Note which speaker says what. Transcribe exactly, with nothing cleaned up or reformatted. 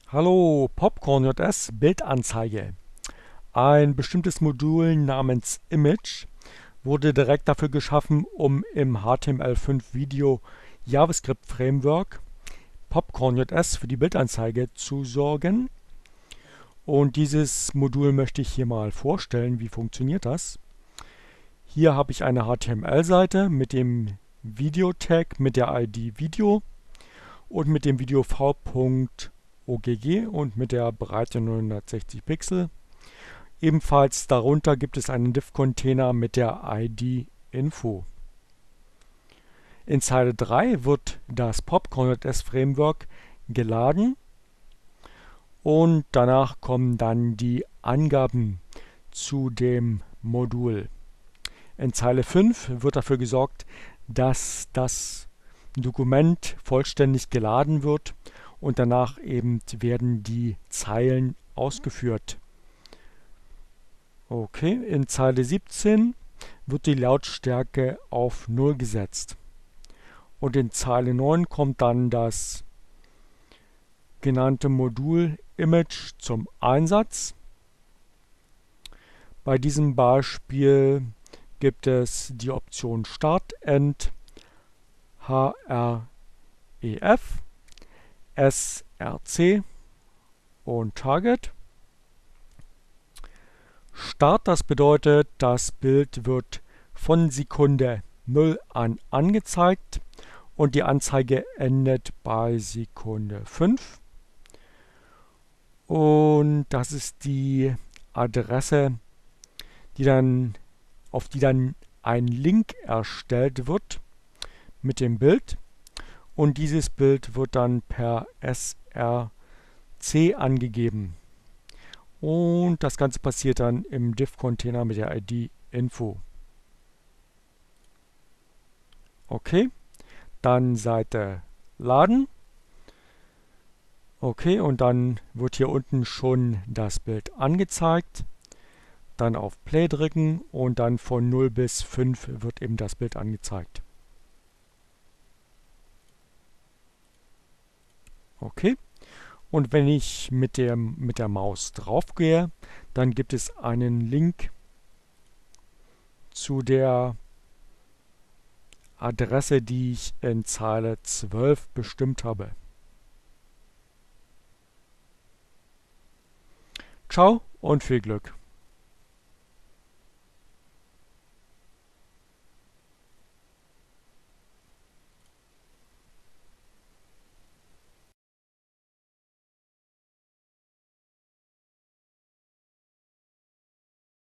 Speaker 1: Hallo, PopcornJS Bildanzeige. Ein bestimmtes Modul namens Image wurde direkt dafür geschaffen, um im H T M L fünf Video JavaScript Framework PopcornJS für die Bildanzeige zu sorgen. Und dieses Modul möchte ich hier mal vorstellen. Wie funktioniert das? Hier habe ich eine H T M L-Seite mit dem Video-Tag mit der I D Video und mit dem Video v.ogg und mit der Breite neunhundertsechzig Pixel. Ebenfalls darunter gibt es einen Div-Container mit der I D Info. In Zeile drei wird das PopcornJS Framework geladen und danach kommen dann die Angaben zu dem Modul. In Zeile fünf wird dafür gesorgt, dass das Dokument vollständig geladen wird und danach eben werden die Zeilen ausgeführt. Okay, in Zeile siebzehn wird die Lautstärke auf null gesetzt. Und in Zeile neun kommt dann das genannte Modul Image zum Einsatz. Bei diesem Beispiel gibt es die Option Start, End, href, src und Target. Start, das bedeutet, das Bild wird von Sekunde null an angezeigt und die Anzeige endet bei Sekunde fünf. Und das ist die Adresse, die dann, auf die dann ein Link erstellt wird mit dem Bild. Und dieses Bild wird dann per src angegeben. Und das Ganze passiert dann im Div-Container mit der I D Info. Okay, dann Seite laden. Okay, und dann wird hier unten schon das Bild angezeigt. Dann auf Play drücken und dann von null bis fünf wird eben das Bild angezeigt. Okay. Und wenn ich mit der, mit der Maus drauf gehe, dann gibt es einen Link zu der Adresse, die ich in Zeile zwölf bestimmt habe. Ciao und viel Glück!